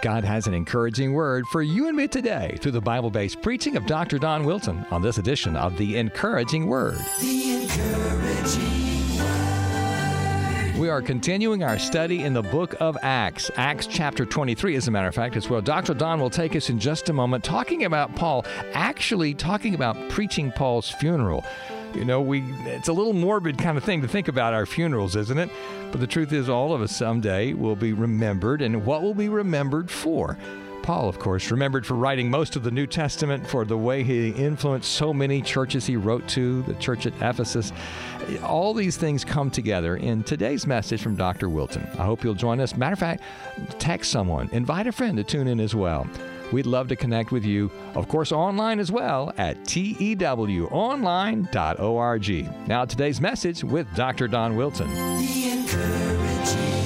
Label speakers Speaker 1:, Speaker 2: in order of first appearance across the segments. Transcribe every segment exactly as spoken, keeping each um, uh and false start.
Speaker 1: God has an encouraging word for you and me today through the Bible-based preaching of Doctor Don Wilson on this edition of The Encouraging Word.
Speaker 2: The Encouraging Word.
Speaker 1: We are continuing our study in the book of Acts. Acts chapter twenty-three, as a matter of fact, is where Doctor Don will take us in just a moment, talking about Paul, actually talking about preaching Paul's funeral. You know, we it's a little morbid kind of thing to think about our funerals, isn't it? But the truth is, all of us someday will be remembered, and what will be remembered for? Paul, of course, remembered for writing most of the New Testament, for the way he influenced so many churches he wrote to, the church at Ephesus. All these things come together in today's message from Doctor Wilson. I hope you'll join us. Matter of fact, text someone, invite a friend to tune in as well. We'd love to connect with you, of course, online as well at T E W online dot org. Now, today's message with Doctor Don Wilson.
Speaker 2: The Encouraging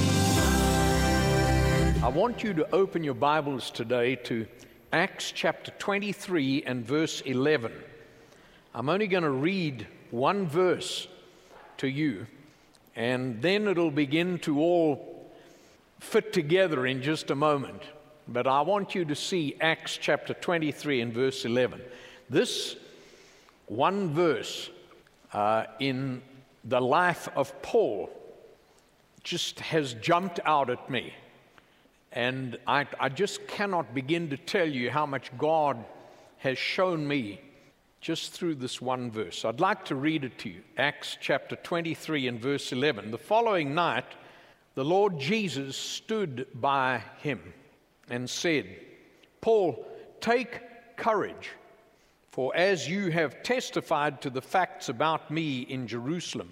Speaker 2: Word.
Speaker 3: I want you to open your Bibles today to Acts chapter twenty-three and verse eleven. I'm only going to read one verse to you, and then it'll begin to all fit together in just a moment. But I want you to see Acts chapter twenty-three and verse eleven. This one verse uh, in the life of Paul just has jumped out at me. And I, I just cannot begin to tell you how much God has shown me just through this one verse. I'd like to read it to you. Acts chapter twenty-three and verse eleven. The following night, the Lord Jesus stood by him and said, Paul, take courage, for as you have testified to the facts about me in Jerusalem,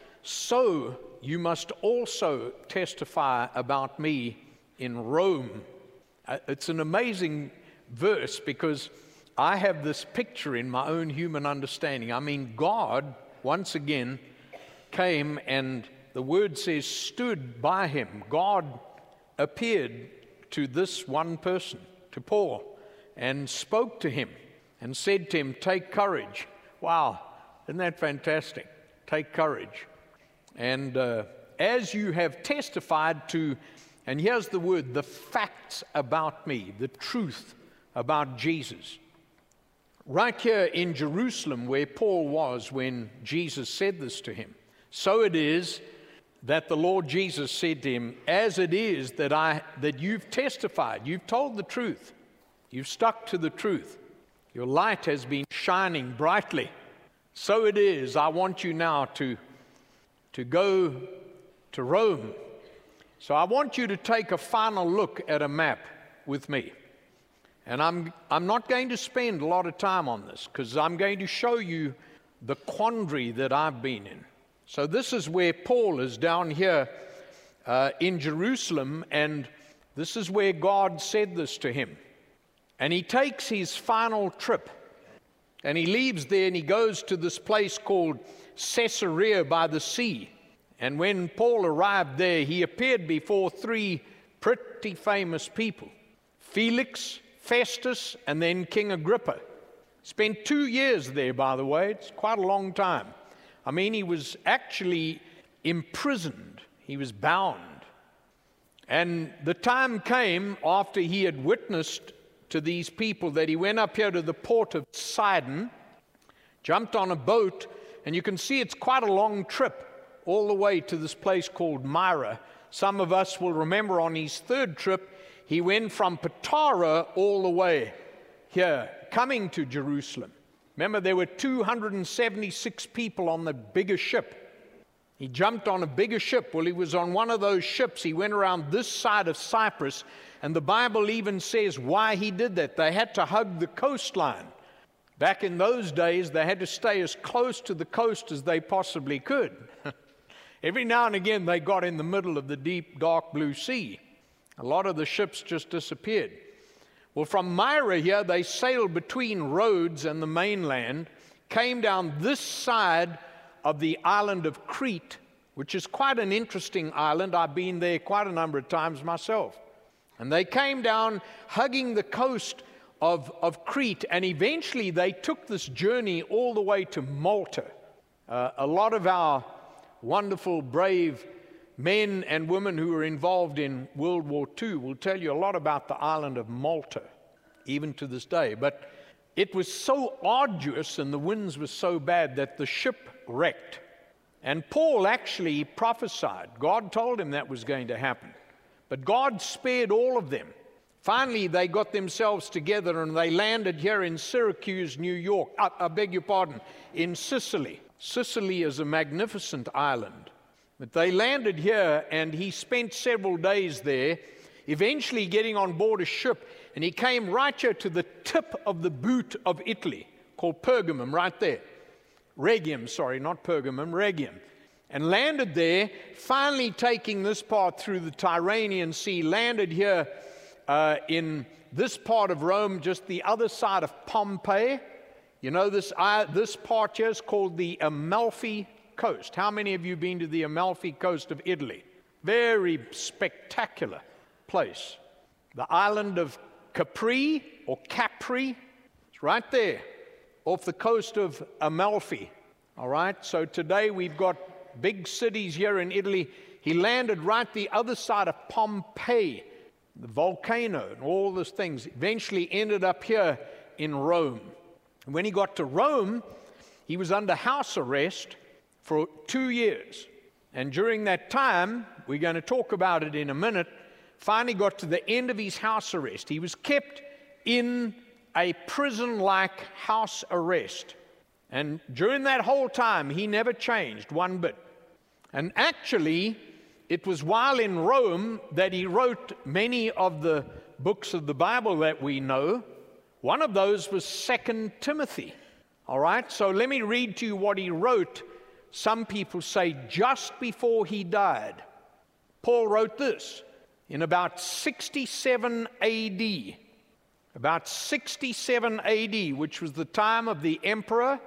Speaker 3: so you must also testify about me in Rome. Uh, it's an amazing verse because I have this picture in my own human understanding. I mean, God, once again, came and the word says stood by him. God appeared to this one person, to Paul, and spoke to him and said to him, take courage. Wow, isn't that fantastic? Take courage. And uh, as you have testified to, and here's the word, the facts about me, the truth about Jesus. Right here in Jerusalem where Paul was when Jesus said this to him, so it is that the Lord Jesus said to him, as it is that I that you've testified, you've told the truth, you've stuck to the truth, your light has been shining brightly, so it is, I want you now to, to go to Rome. So I want you to take a final look at a map with me. And I'm, I'm not going to spend a lot of time on this because I'm going to show you the quandary that I've been in. So this is where Paul is down here uh, in Jerusalem, and this is where God said this to him. And he takes his final trip, and he leaves there, and he goes to this place called Caesarea by the sea. And when Paul arrived there, he appeared before three pretty famous people, Felix, Festus, and then King Agrippa. Spent two years there, by the way. It's quite a long time. I mean, he was actually imprisoned. He was bound. And the time came after he had witnessed to these people that he went up here to the port of Sidon, jumped on a boat, and you can see it's quite a long trip all the way to this place called Myra. Some of us will remember on his third trip, he went from Patara all the way here, coming to Jerusalem. Remember, there were two hundred seventy-six people on the bigger ship. He jumped on a bigger ship. Well, he was on one of those ships. He went around this side of Cyprus, and the Bible even says why he did that. They had to hug the coastline. Back in those days, they had to stay as close to the coast as they possibly could. Every now and again, they got in the middle of the deep, dark blue sea. A lot of the ships just disappeared. Well, from Myra here, they sailed between Rhodes and the mainland, came down this side of the island of Crete, which is quite an interesting island. I've been there quite a number of times myself. And they came down hugging the coast of, of Crete, and eventually they took this journey all the way to Malta. Uh, a lot of our wonderful, brave men and women who were involved in World War Two will tell you a lot about the island of Malta, even to this day. But it was so arduous and the winds were so bad that the ship wrecked. And Paul actually prophesied. God told him that was going to happen. But God spared all of them. Finally, they got themselves together and they landed here in Syracuse, New York. I, I beg your pardon, in Sicily. Sicily is a magnificent island. But they landed here and he spent several days there, eventually getting on board a ship. And he came right here to the tip of the boot of Italy, called Pergamum, right there. Rhegium, sorry, not Pergamum, Rhegium. And landed there, finally taking this part through the Tyrrhenian Sea, landed here uh, in this part of Rome, just the other side of Pompeii. You know, this, uh, this part here is called the Amalfi Coast. How many of you have been to the Amalfi Coast of Italy? Very spectacular place. The island of Capri, or Capri, it's right there, off the coast of Amalfi. All right, so today we've got big cities here in Italy. He landed right the other side of Pompeii, the volcano and all those things. Eventually ended up here in Rome. And when he got to Rome, he was under house arrest for two years. And during that time, we're going to talk about it in a minute, finally got to the end of his house arrest. He was kept in a prison-like house arrest. And during that whole time, he never changed one bit. And actually, it was while in Rome that he wrote many of the books of the Bible that we know. One of those was Second Timothy. All right, so let me read to you what he wrote. Some people say just before he died. Paul wrote this in about sixty-seven A D. About sixty-seven A D, which was the time of the Emperor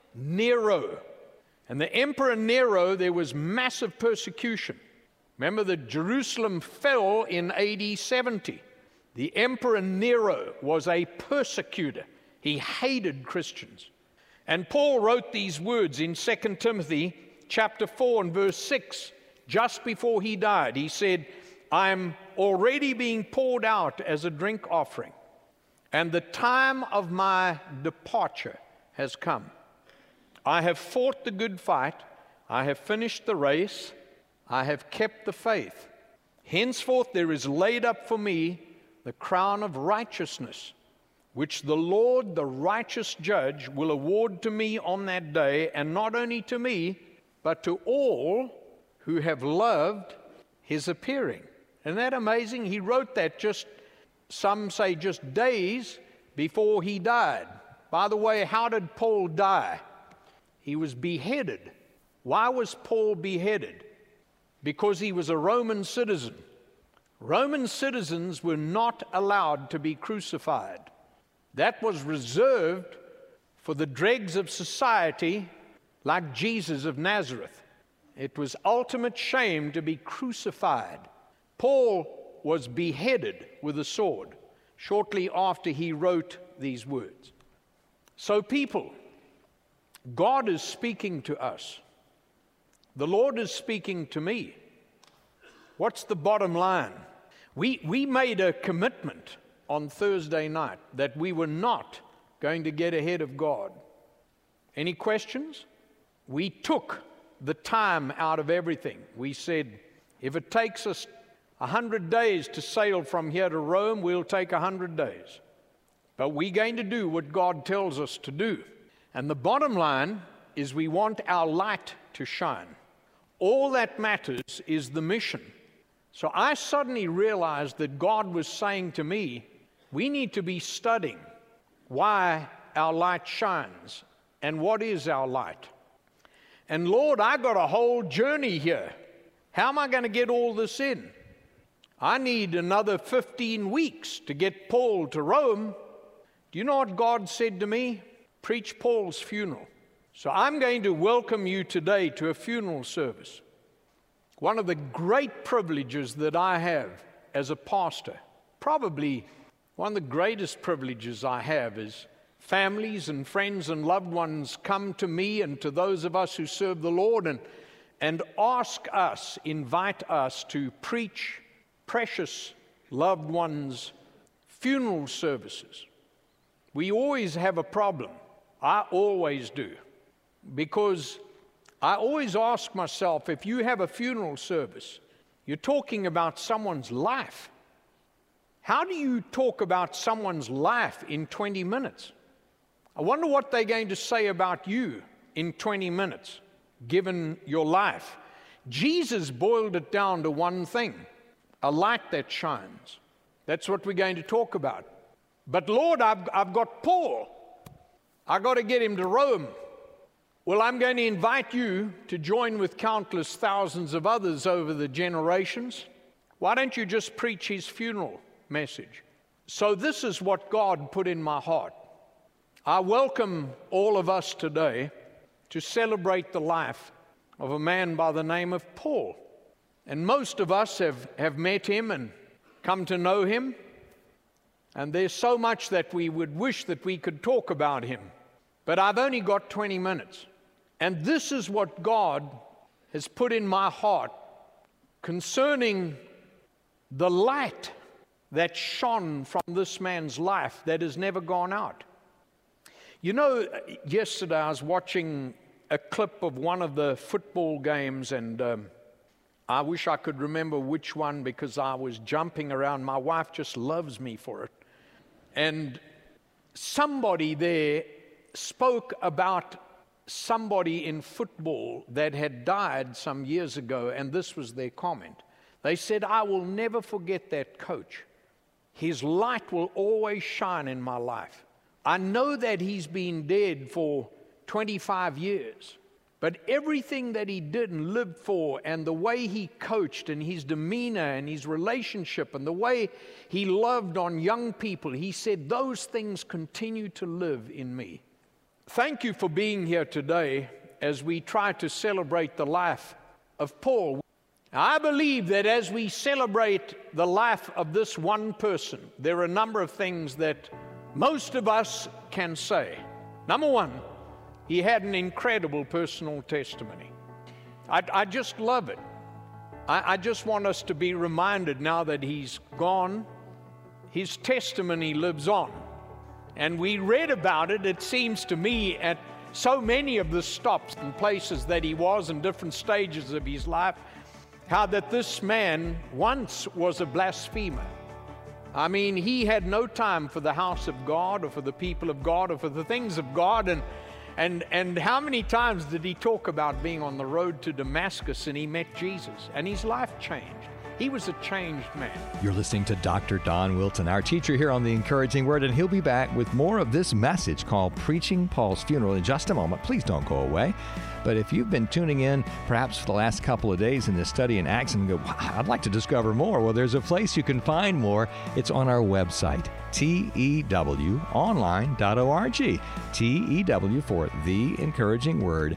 Speaker 3: Nero. And the Emperor Nero, there was massive persecution. Remember that Jerusalem fell in A D seventy. The Emperor Nero was a persecutor. He hated Christians. And Paul wrote these words in Second Timothy chapter four and verse six, just before he died. He said, I'm already being poured out as a drink offering, and the time of my departure has come. I have fought the good fight. I have finished the race. I have kept the faith. Henceforth there is laid up for me the crown of righteousness, which the Lord, the righteous judge, will award to me on that day, and not only to me, but to all who have loved his appearing. Isn't that amazing? He wrote that just, some say just days before he died. By the way, how did Paul die? He was beheaded. Why was Paul beheaded? Because he was a Roman citizen. Roman citizens were not allowed to be crucified. That was reserved for the dregs of society like Jesus of Nazareth. It was ultimate shame to be crucified. Paul was beheaded with a sword shortly after he wrote these words. So people, God is speaking to us. The Lord is speaking to me. What's the bottom line? We, we made a commitment on Thursday night that we were not going to get ahead of God. Any questions? We took the time out of everything. We said, if it takes us a hundred days to sail from here to Rome, we'll take a hundred days. But we're going to do what God tells us to do. And the bottom line is we want our light to shine. All that matters is the mission. So I suddenly realized that God was saying to me, we need to be studying why our light shines and what is our light. And Lord, I got a whole journey here. How am I going to get all this in? I need another fifteen weeks to get Paul to Rome. Do you know what God said to me? Preach Paul's funeral. So I'm going to welcome you today to a funeral service. One of the great privileges that I have as a pastor, probably one of the greatest privileges I have, is families and friends and loved ones come to me and to those of us who serve the Lord, and, and ask us, invite us to preach precious loved ones' funeral services. We always have a problem. I always do. Because I always ask myself, if you have a funeral service, you're talking about someone's life. How do you talk about someone's life in twenty minutes? I wonder what they're going to say about you in twenty minutes, given your life. Jesus boiled it down to one thing: a light that shines. That's what we're going to talk about. But Lord, I've, I've got Paul. I've got to get him to Rome. Well, I'm going to invite you to join with countless thousands of others over the generations. Why don't you just preach his funeral message? So this is what God put in my heart. I welcome all of us today to celebrate the life of a man by the name of Paul. And most of us have, have met him and come to know him. And there's so much that we would wish that we could talk about him. But I've only got twenty minutes. And this is what God has put in my heart concerning the light that shone from this man's life that has never gone out. You know, yesterday I was watching a clip of one of the football games, and um, I wish I could remember which one because I was jumping around. My wife just loves me for it. And somebody there spoke about somebody in football that had died some years ago, and this was their comment. They said, "I will never forget that coach. His light will always shine in my life. I know that he's been dead for twenty-five years, but everything that he did and lived for, and the way he coached, and his demeanor, and his relationship, and the way he loved on young people," he said, "those things continue to live in me." Thank you for being here today as we try to celebrate the life of Paul. I believe that as we celebrate the life of this one person, there are a number of things that most of us can say. Number one, he had an incredible personal testimony. I, I just love it. I, I just want us to be reminded now that he's gone, his testimony lives on. And we read about it, it seems to me, at so many of the stops and places that he was in different stages of his life, how that this man once was a blasphemer. I mean, he had no time for the house of God or for the people of God or for the things of God. And, and, and how many times did he talk about being on the road to Damascus and he met Jesus and his life changed? He was a changed man.
Speaker 1: You're listening to Doctor Don Wilton, our teacher here on The Encouraging Word, and he'll be back with more of this message called Preaching Paul's Funeral in just a moment. Please don't go away. But if you've been tuning in perhaps for the last couple of days in this study in Acts and go, wow, I'd like to discover more, well, there's a place you can find more. It's on our website, T E W online dot org. T E W for The Encouraging Word,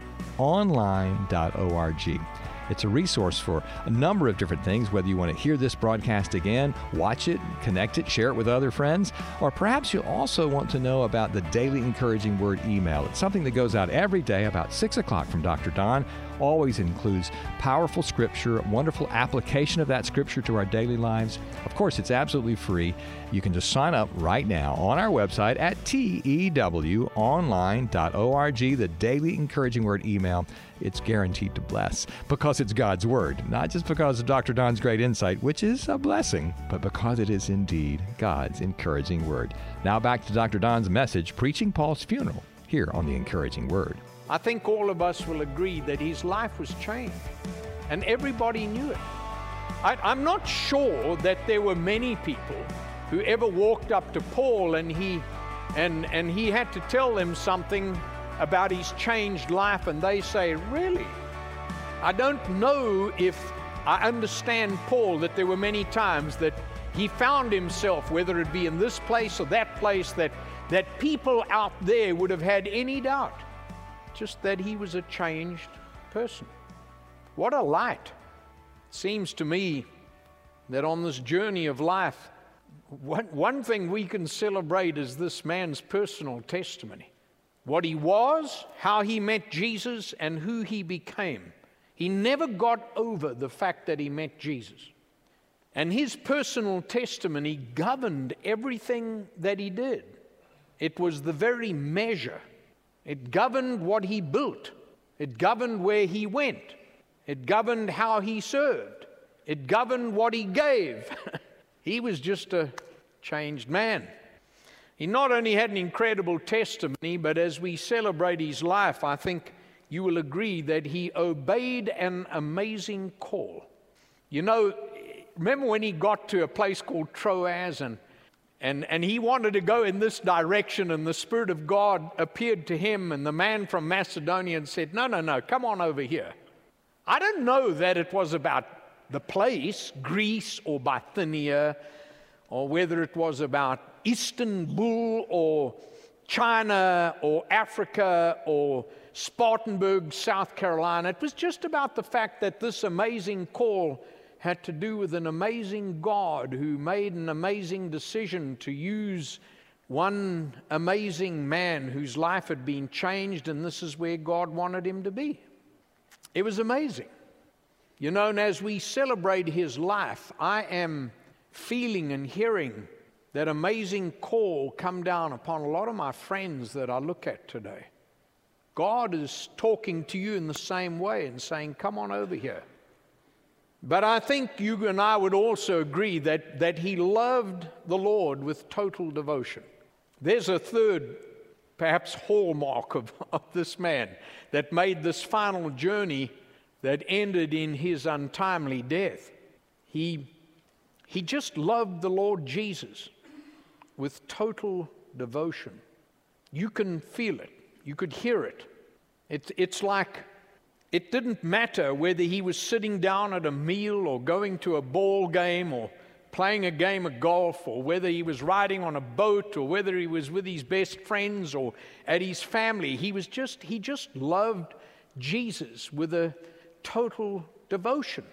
Speaker 1: online dot org. It's a resource for a number of different things, whether you want to hear this broadcast again, watch it, connect it, share it with other friends, or perhaps you'll also want to know about the Daily Encouraging Word email. It's something that goes out every day about six o'clock from Doctor Don. Always includes powerful scripture, wonderful application of that scripture to our daily lives. Of course, it's absolutely free. You can just sign up right now on our website at T E W online dot org, the Daily Encouraging Word email. It's guaranteed to bless because it's God's Word, not just because of Doctor Don's great insight, which is a blessing, but because it is indeed God's encouraging Word. Now back to Doctor Don's message, Preaching Paul's Funeral, here on The Encouraging Word.
Speaker 3: I think all of us will agree that his life was changed, and everybody knew it. I, I'm not sure that there were many people who ever walked up to Paul and he, and, and he had to tell them something about his changed life, and they say, really? I don't know if I understand Paul, that there were many times that he found himself, whether it be in this place or that place, that, that people out there would have had any doubt. Just that he was a changed person. What a light. It seems to me that on this journey of life, one, one thing we can celebrate is this man's personal testimony. What he was, how he met Jesus, and who he became. He He never got over the fact that he met Jesus. And his personal testimony governed everything that he did. It was the very measure. It governed what he built. It governed where he went. It governed how he served. It governed what he gave. He was just a changed man. He not only had an incredible testimony, but as we celebrate his life, I think you will agree that he obeyed an amazing call. You know, remember when he got to a place called Troas and, and, and he wanted to go in this direction, and the Spirit of God appeared to him, and the man from Macedonia and said, no, no, no, come on over here. I don't know that it was about the place, Greece or Bithynia, or whether it was about Istanbul or China or Africa or Spartanburg, South Carolina. It was just about the fact that this amazing call had to do with an amazing God who made an amazing decision to use one amazing man whose life had been changed, and this is where God wanted him to be. It was amazing. You know, and as we celebrate his life, I am feeling and hearing that amazing call come down upon a lot of my friends that I look at today. God is talking to you in the same way and saying, come on over here. But I think you and I would also agree that, that he loved the Lord with total devotion. There's a third, perhaps, hallmark of, of this man that made this final journey that ended in his untimely death. He, he just loved the Lord Jesus with total devotion. You can feel it. You could hear it. It's, it's like it didn't matter whether he was sitting down at a meal or going to a ball game or playing a game of golf, or whether he was riding on a boat, or whether he was with his best friends or at his family. He was just, he just loved Jesus with a total devotion.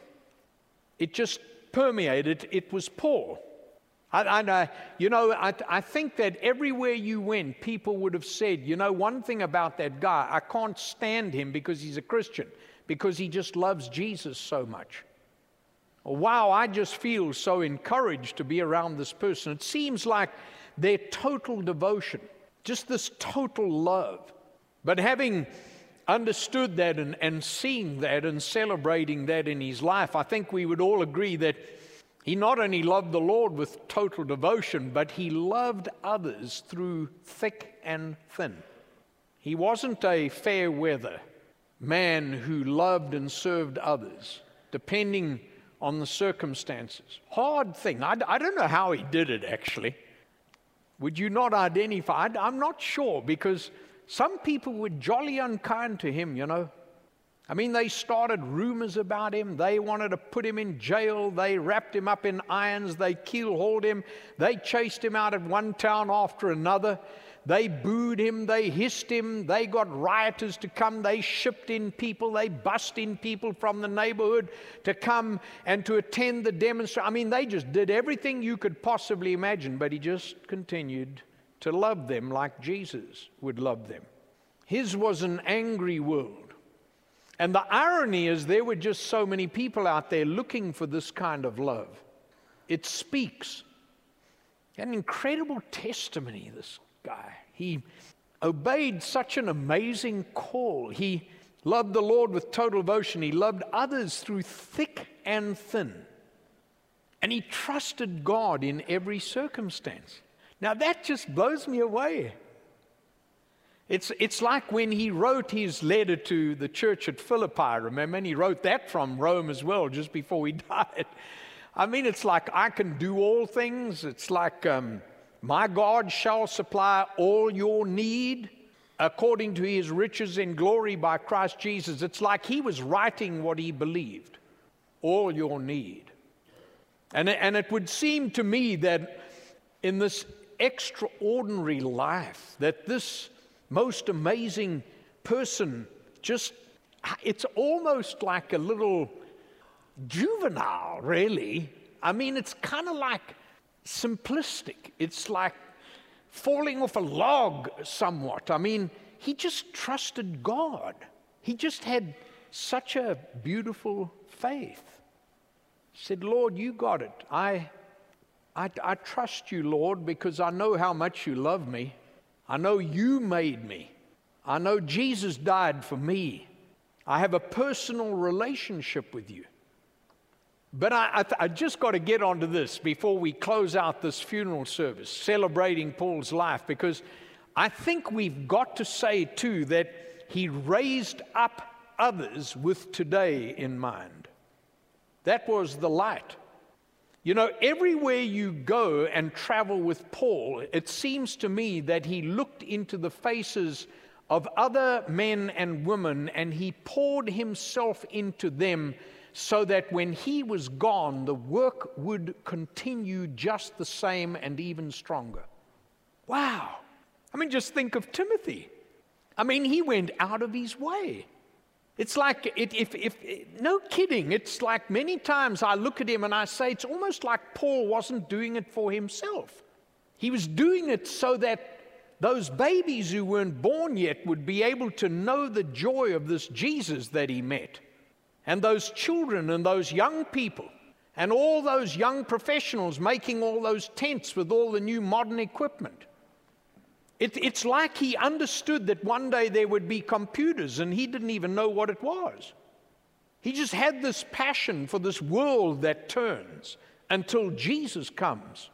Speaker 3: It just permeated. It was Paul. I, I, you know, I, I think that everywhere you went, people would have said, you know, one thing about that guy, I can't stand him because he's a Christian, because he just loves Jesus so much. Or, wow, I just feel so encouraged to be around this person. It seems like their total devotion, just this total love. But having understood that and, and seeing that and celebrating that in his life, I think we would all agree that he not only loved the Lord with total devotion, but he loved others through thick and thin. He wasn't a fair weather man who loved and served others, depending on the circumstances. Hard thing. I, I don't know how he did it, actually. Would you not identify? I, I'm not sure, because some people were jolly unkind to him, you know. I mean, they started rumors about him. They wanted to put him in jail. They wrapped him up in irons. They keel-hauled him. They chased him out of one town after another. They booed him. They hissed him. They got rioters to come. They shipped in people. They bussed in people from the neighborhood to come and to attend the demonstration. I mean, they just did everything you could possibly imagine, but he just continued to love them like Jesus would love them. His was an angry world. And the irony is there were just so many people out there looking for this kind of love. It speaks. An incredible testimony, this guy. He obeyed such an amazing call. He loved the Lord with total devotion. He loved others through thick and thin. And he trusted God in every circumstance. Now that just blows me away. It's, it's like when he wrote his letter to the church at Philippi, remember? And he wrote that from Rome as well, just before he died. I mean, it's like, I can do all things. It's like, um, my God shall supply all your need according to his riches in glory by Christ Jesus. It's like he was writing what he believed, all your need. And, and it would seem to me that in this extraordinary life, that this most amazing person just, it's almost like a little juvenile, really. I mean, it's kind of like simplistic. It's like falling off a log somewhat. I mean, he just trusted God. He just had such a beautiful faith. He said, Lord, you got it. I, I, I trust you, Lord, because I know how much you love me. I know you made me. I know Jesus died for me. I have a personal relationship with you. But I, I, I just got to get onto this before we close out this funeral service, celebrating Paul's life, because I think we've got to say, too, that he raised up others with today in mind. That was the light. You know, everywhere you go and travel with Paul, it seems to me that he looked into the faces of other men and women, and he poured himself into them so that when he was gone, the work would continue just the same and even stronger. Wow. I mean, just think of Timothy. I mean, he went out of his way. It's like, it, if, if, no kidding, it's like many times I look at him and I say, it's almost like Paul wasn't doing it for himself. He was doing it so that those babies who weren't born yet would be able to know the joy of this Jesus that he met. And those children and those young people and all those young professionals making all those tents with all the new modern equipment. It, it's like he understood that one day there would be computers and he didn't even know what it was. He just had this passion for this world that turns until Jesus comes.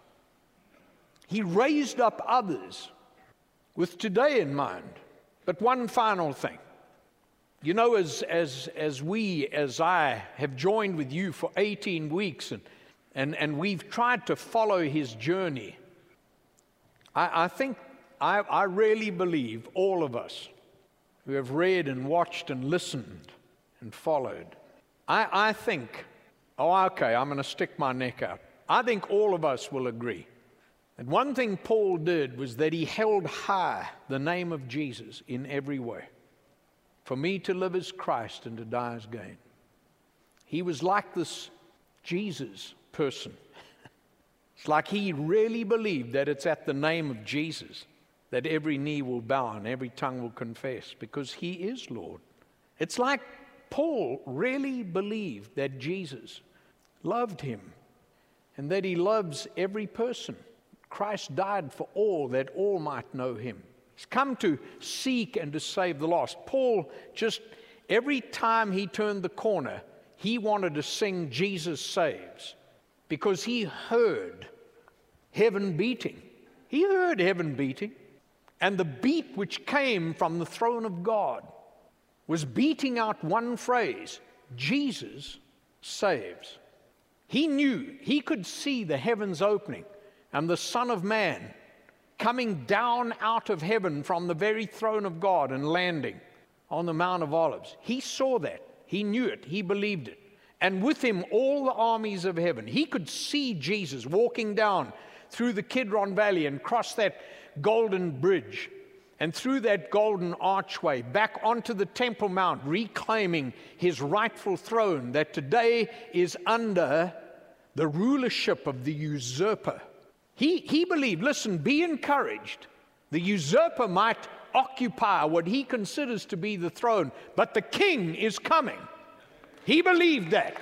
Speaker 3: He raised up others with today in mind. But one final thing. You know, as, as, as we, as I have joined with you for eighteen weeks and, and, and we've tried to follow his journey, I, I think I, I really believe all of us who have read and watched and listened and followed, I, I think, oh, okay, I'm going to stick my neck out. I think all of us will agree that one thing Paul did was that he held high the name of Jesus in every way. For me to live as Christ and to die as gain. He was like this Jesus person. It's like he really believed that it's at the name of Jesus that every knee will bow and every tongue will confess, because he is Lord. It's like Paul really believed that Jesus loved him and that he loves every person. Christ died for all, that all might know him. He's come to seek and to save the lost. Paul, just every time he turned the corner, he wanted to sing Jesus Saves, because he heard heaven beating. He heard heaven beating. And the beat which came from the throne of God was beating out one phrase: Jesus saves. He knew, he could see the heavens opening and the Son of Man coming down out of heaven from the very throne of God and landing on the Mount of Olives. He saw that. He knew it. He believed it. And with him, all the armies of heaven. He could see Jesus walking down through the Kidron Valley and cross that golden bridge and through that golden archway back onto the Temple Mount, reclaiming his rightful throne that today is under the rulership of the usurper. He, he believed, listen, be encouraged. The usurper might occupy what he considers to be the throne, but the king is coming. He believed that.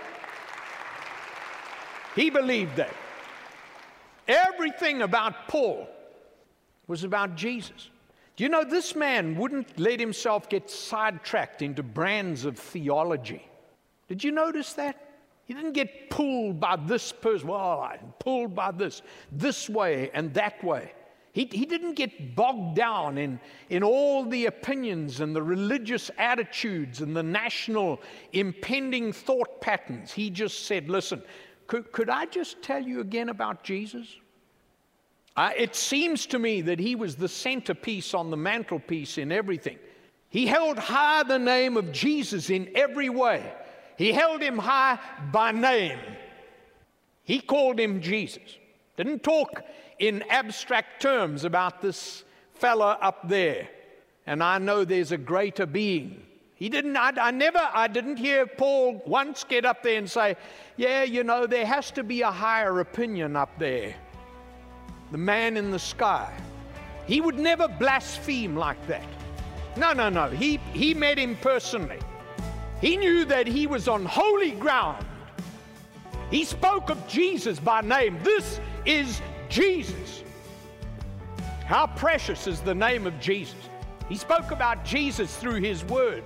Speaker 3: He believed that. Everything about Paul was about Jesus. Do you know, this man wouldn't let himself get sidetracked into brands of theology. Did you notice that? He didn't get pulled by this person, well, I'm pulled by this, this way and that way. He, he didn't get bogged down in, in all the opinions and the religious attitudes and the national impending thought patterns. He just said, listen, could, could I just tell you again about Jesus? Uh, it seems to me that he was the centerpiece on the mantelpiece in everything. He held high the name of Jesus in every way. He held him high by name. He called him Jesus. Didn't talk in abstract terms about this fella up there. And I know there's a greater being. He didn't, I, I never, I didn't hear Paul once get up there and say, yeah, you know, there has to be a higher opinion up there. The man in the sky. He would never blaspheme like that. No, no, no. He, he met him personally. He knew that he was on holy ground. He spoke of Jesus by name. This is Jesus. How precious is the name of Jesus. He spoke about Jesus through his word.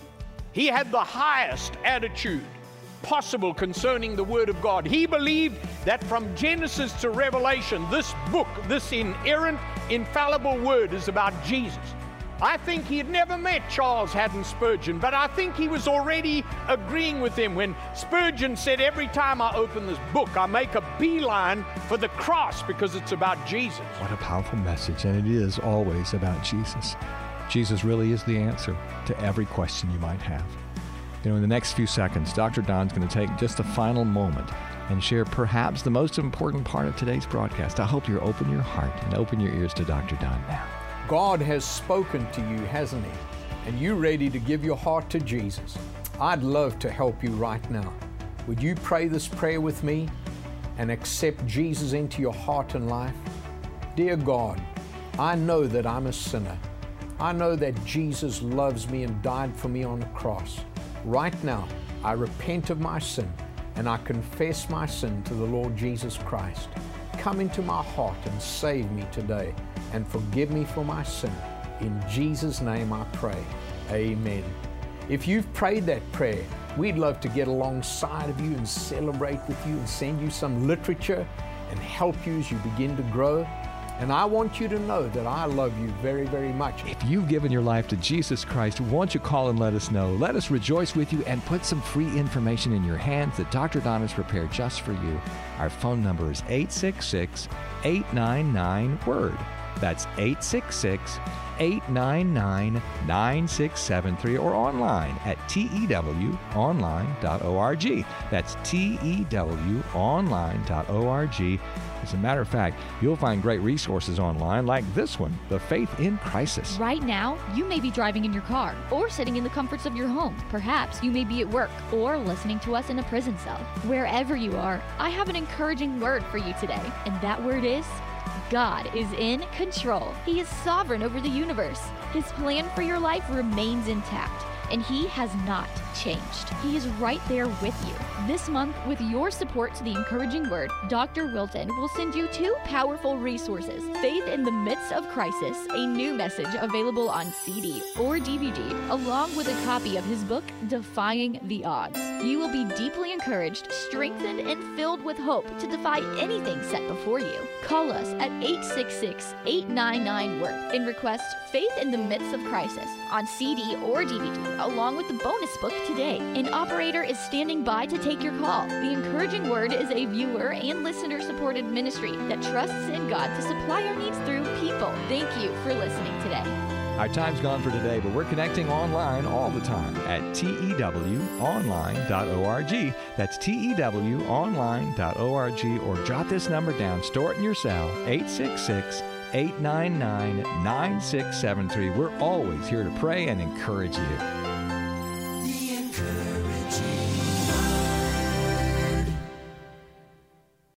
Speaker 3: He had the highest attitude possible concerning the word of God. He believed that from Genesis to Revelation, this book, this inerrant, infallible word is about Jesus. I think he had never met Charles Haddon Spurgeon, but I think he was already agreeing with him when Spurgeon said, every time I open this book, I make a beeline for the cross because it's about Jesus.
Speaker 1: What a powerful message, and it is always about Jesus. Jesus really is the answer to every question you might have. You know, in the next few seconds, Doctor Don's going to take just a final moment and share perhaps the most important part of today's broadcast. I hope you'll open your heart and open your ears to Doctor Don now.
Speaker 3: God has spoken to you, hasn't he? And you ready to give your heart to Jesus? I'd love to help you right now. Would you pray this prayer with me and accept Jesus into your heart and life? Dear God, I know that I'm a sinner. I know that Jesus loves me and died for me on the cross. Right now, I repent of my sin and I confess my sin to the Lord Jesus Christ. Come into my heart and save me today and forgive me for my sin. In Jesus' name I pray. Amen. If you've prayed that prayer, we'd love to get alongside of you and celebrate with you and send you some literature and help you as you begin to grow. And I want you to know that I love you very, very much.
Speaker 1: If you've given your life to Jesus Christ, won't you call and let us know? Let us rejoice with you and put some free information in your hands that Doctor Don has prepared just for you. Our phone number is eight six six, eight nine nine, WORD. That's eight six six, eight nine nine, nine six seven three or online at T E W online dot org. That's T E W online dot org. As a matter of fact, you'll find great resources online like this one, The Faith in Crisis.
Speaker 4: Right now, you may be driving in your car or sitting in the comforts of your home. Perhaps you may be at work or listening to us in a prison cell. Wherever you are, I have an encouraging word for you today, and that word is God is in control. He is sovereign over the universe. His plan for your life remains intact, and He has not changed. He is right there with you. This month, with your support to the encouraging word, Doctor Wilton will send you two powerful resources. Faith in the Midst of Crisis, a new message available on C D or D V D, along with a copy of his book, Defying the Odds. You will be deeply encouraged, strengthened, and filled with hope to defy anything set before you. Call us at eight six six, eight nine nine, WORD and request Faith in the Midst of Crisis on C D or D V D, along with the bonus book today. An operator is standing by to take your call. The Encouraging Word is a viewer and listener-supported ministry that trusts in God to supply our needs through people. Thank you for listening today.
Speaker 1: Our time's gone for today, but we're connecting online all the time at T E W online dot org. That's T E W online dot org, or jot this number down, store it in your cell, eight six six, eight nine nine, nine six seven three. We're always here to pray and encourage you.